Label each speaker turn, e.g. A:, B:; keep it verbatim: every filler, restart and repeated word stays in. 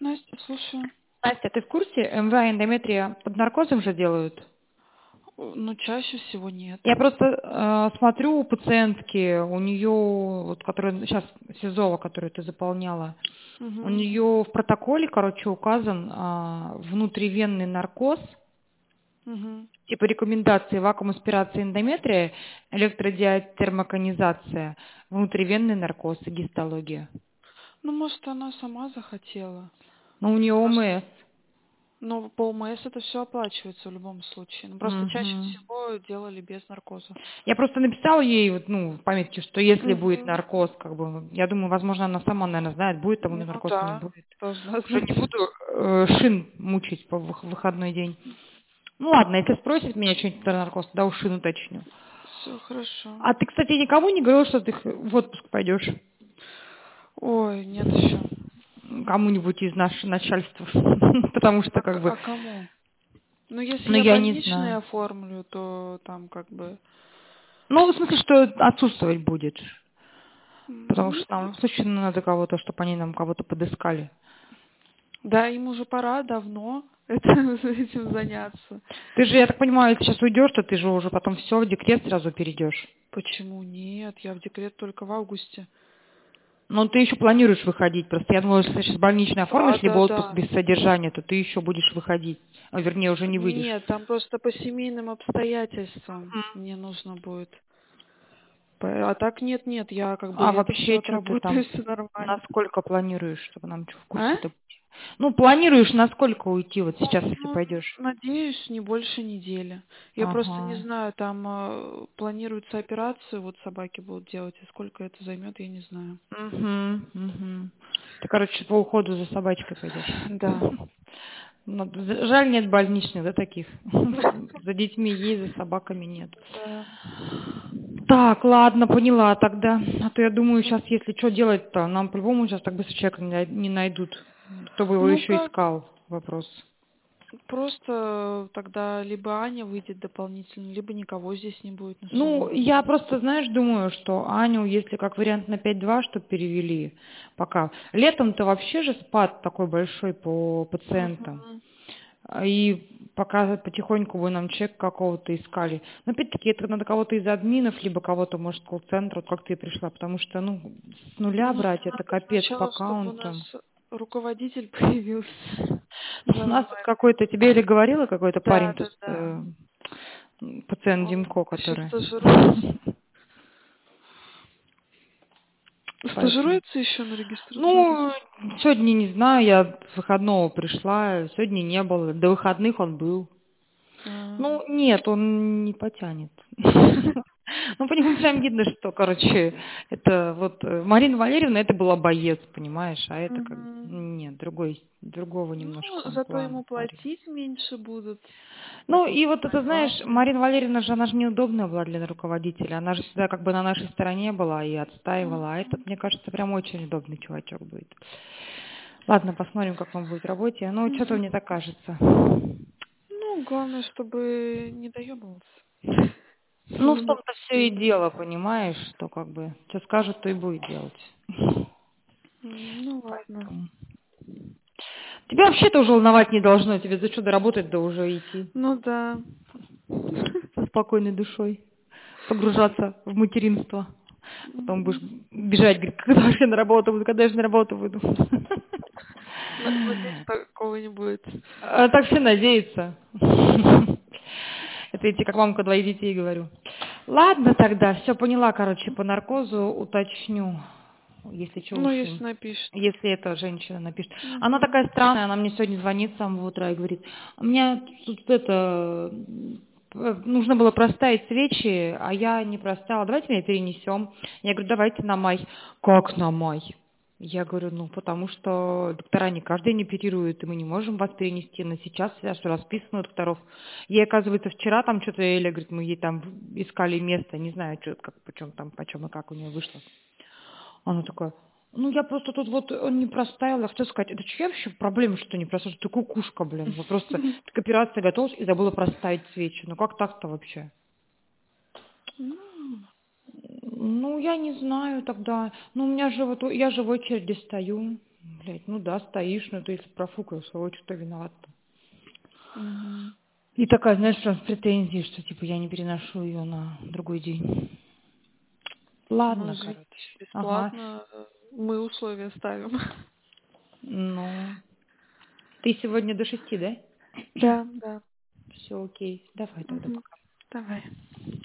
A: Настя, слушаю.
B: Настя, ты в курсе, эм вэ и эндометрия под наркозом же делают?
A: О, Ну, чаще всего нет.
B: Я просто э, смотрю у пациентки, у нее, вот, которая сейчас СИЗОВА, которую ты заполняла, у
A: Угу.
B: нее в протоколе, короче, указан а, внутривенный наркоз,
A: Угу.
B: типа рекомендации вакуум-аспирация эндометрия, электродиатермоконизация, внутривенный наркоз и гистология.
A: Ну, может, она сама захотела.
B: Но у нее
A: Просто,
B: о эм эс.
A: но по ОМС это все оплачивается в любом случае. Ну, просто чаще
B: Мгм.
A: всего делали без наркоза.
B: Я просто написала ей, вот, ну, в памятке, что если будет
A: Угу.
B: наркоз, как бы, я думаю, возможно, она сама, наверное, знает, будет там у нее
A: Ну,
B: наркоз, не
A: да,
B: будет.
A: должна
B: Уже не
A: знать.
B: буду э, шин мучить по вых- выходной день. Ну ладно, если спросит меня что-нибудь про наркоз, тогда у шин уточню.
A: Все хорошо.
B: А ты, кстати, никому не говорил, что ты х- в отпуск пойдешь?
A: Ой, нет еще.
B: Кому-нибудь из нашего начальства? Потому что,
A: А, к-
B: как бы,
A: а кому? Ну, если
B: ну,
A: я
B: я не
A: больничный
B: знаю.
A: оформлю, то там как бы...
B: Ну, в смысле, что отсутствовать будет. Потому
A: м,
B: что нам срочно надо кого-то, чтобы они нам кого-то подыскали.
A: Да, им уже пора давно это, этим заняться.
B: Ты же, я так понимаю, если сейчас уйдешь, то ты же уже потом все в декрет сразу перейдешь.
A: Почему нет? Я в декрет только в августе.
B: Но ты еще планируешь выходить. Просто я думала, если ты сейчас больничный
A: Да,
B: оформишь, либо
A: да,
B: отпуск
A: да.
B: без содержания, то ты еще будешь выходить. А, вернее, уже не выйдешь.
A: Нет, там просто по семейным обстоятельствам мне нужно будет. По- А так нет, нет, я как бы
B: А
A: лето все
B: вообще, что ты
A: отработаю,
B: там,
A: все нормально.
B: насколько планируешь, чтобы нам что в
A: А?
B: курсе-то быть? Ну, планируешь, насколько уйти вот сейчас, если
A: Ну,
B: пойдешь?
A: надеюсь, не больше недели. Я просто не
B: Ага.
A: знаю, там э, планируется операцию, вот собаки будут делать, и сколько это займет, я не знаю.
B: Угу, угу. Ты, короче, по уходу за собачкой пойдешь.
A: Да.
B: Ну, з- жаль, нет больничных, да, таких. За детьми есть, за собаками нет.
A: Да.
B: Так, ладно, поняла тогда. А то я думаю, сейчас, если что делать-то, нам по-любому сейчас так быстро человека не най- не найдут. Кто бы его
A: Ну
B: еще
A: как,
B: искал? Вопрос.
A: просто тогда либо Аня выйдет дополнительно, либо никого здесь не будет на
B: Ну,
A: сумму.
B: я просто, знаешь, думаю, что Аню, если как вариант на пять два, чтобы перевели пока. Летом-то вообще же спад такой большой по пациентам.
A: Мгм.
B: А И пока потихоньку бы нам чек какого-то искали. Но опять-таки это надо кого-то из админов, либо кого-то, может, колл-центра, вот как ты пришла, потому что, ну, с нуля
A: Ну, мне
B: брать, это
A: надо
B: капец по
A: сначала, чтобы у нас
B: аккаунтам.
A: руководитель появился.
B: У нас тут
A: Нормально.
B: какой-то, тебе или говорила какой-то
A: Да,
B: парень тут,
A: да, да.
B: э, пациент
A: Он
B: Димко,
A: еще
B: который.
A: стажируется.
B: Поэтому.
A: Стажируется еще на регистратуре.
B: Ну, сегодня не знаю, я с выходного пришла, сегодня не было, до выходных он был.
A: А.
B: Ну, нет, он не потянет. Ну, по нему прям видно, что, короче, это вот э, Марина Валерьевна, это была боец, понимаешь, а это как
A: Мгм.
B: нет, другой, другого немножко
A: Ну,
B: он
A: зато
B: плана
A: ему
B: парень.
A: платить меньше будут.
B: Ну,
A: Это
B: и вот это,
A: самое
B: знаешь,
A: главное.
B: Марина Валерьевна же, она же неудобная была для руководителя, она же всегда как бы на нашей стороне была и отстаивала, а этот,
A: Мгм.
B: мне кажется, прям очень удобный чувачок будет. Ладно, посмотрим, как он будет в работе, ну, что-то
A: Мгм.
B: мне так кажется.
A: Ну, главное, чтобы не доебывался.
B: Ну, в
A: Самое
B: том-то все и
A: главное.
B: дело, понимаешь, что как бы, что скажет, то и будет делать.
A: М, Ну, ладно.
B: Поэтому. Тебя вообще-то уже волновать не должно, тебе за что доработать, да уже идти
A: Ну, да.
B: со спокойной душой, погружаться в материнство. Потом будешь
A: Мгм.
B: бежать, говорить, когда же я на работу буду, когда же на работу буду.
A: На- Надеюсь, такого не будет.
B: А так все надеются. Это я тебе как мамка двоих детей говорю. Ладно тогда, все поняла, короче, по наркозу уточню, если что
A: Ну,
B: уж
A: если
B: им.
A: напишет.
B: Если эта женщина напишет. Она
A: Мгм.
B: такая странная, она мне сегодня звонит с самого утра и говорит, у меня тут это, э, нужно было проставить свечи, а я не проставила, давайте меня перенесем. Я говорю, давайте на май. Как на май? Я говорю, ну, потому что доктора не каждый день оперируют, и мы не можем вас перенести на сейчас, сейчас все расписано у докторов. Ей, оказывается, вчера там что-то Эля, говорит, мы ей там искали место, не знаю, что, как, почем там, почем и как у нее вышло. Она такая, ну, я просто тут вот э, не проставила. Я хотела сказать, это чья вообще проблема, что не проставила? Ты кукушка, блин. Вы просто ты к операции готовилась и забыла проставить свечи. Ну, как так-то вообще?
A: Ну,
B: Ну, я не знаю тогда. Ну, у меня же вот, я же в очереди стою. Блядь, ну да, стоишь, но ты если профукаешь, а что виноват-то?
A: Угу.
B: И такая, знаешь, прям с претензией, что типа я не переношу ее на другой день.
A: Ну,
B: Ладно,
A: извините,
B: короче. Ага.
A: бесплатно э, мы условия ставим.
B: Ну, ты сегодня до шести, да?
A: Да, да.
B: Все окей. Давай тогда
A: Угу.
B: пока.
A: Давай.